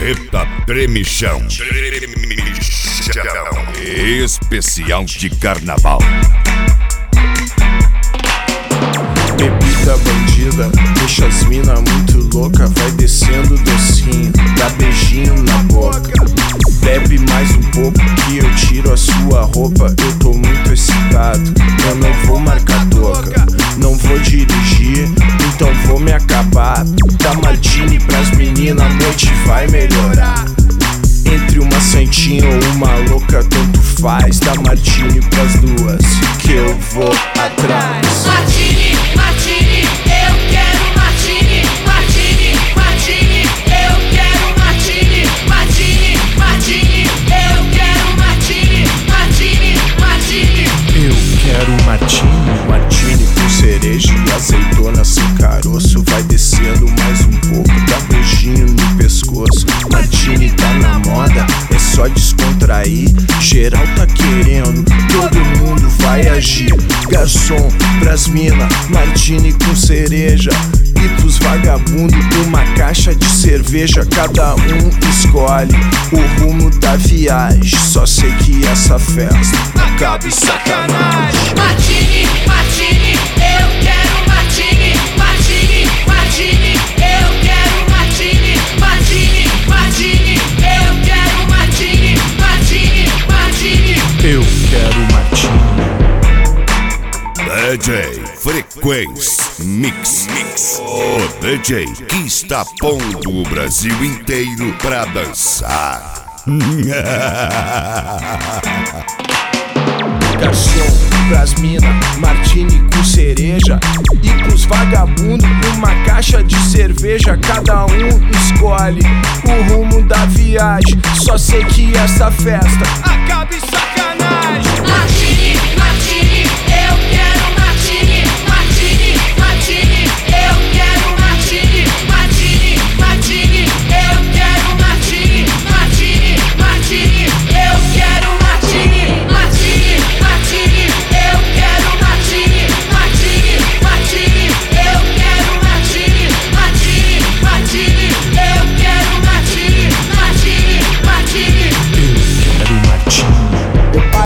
Marreta Tremichão. Especial de carnaval. Bebida bandida, deixa as mina muito louca. Vai descendo docinho, dá beijinho na boca. Bebe mais um pouco que eu tiro a sua roupa. Eu tô muito excitado, eu não vou marcar toca. Não vou dirigir, então vou me acabar. Dá martini pras meninas, a noite vai melhorar. Entre uma santinha ou uma louca, tanto faz. Dá martini pras duas, que eu vou atrás. Martini, martini, eu quero martini. Martini, martini, eu quero martini. Martini, martini, eu quero martini. Martini, martini, eu quero martini. Martini com cereja e azeitona sem caroço. Vai descendo mais um pouco, dá beijinho no pescoço. Martini tá na moda, é só descontrair. Geral tá querendo, todo mundo vai agir. Garçom pras mina, martini com cereja. E pros vagabundo, uma caixa de cerveja. Cada um escolhe o rumo da viagem. Só sei que essa festa acaba em sacanagem. martini, martini, eu quero martini. Martini, martini, eu quero martini. Martini, martini, eu quero martini. Martini, martini, Eu quero martini. DJ Frequência Mix. O DJ que está pondo o Brasil inteiro pra dançar. Garçom pras mina, martini com cereja. E pros vagabundo, uma caixa de cerveja. Cada um escolhe o rumo da viagem. Só sei que essa festa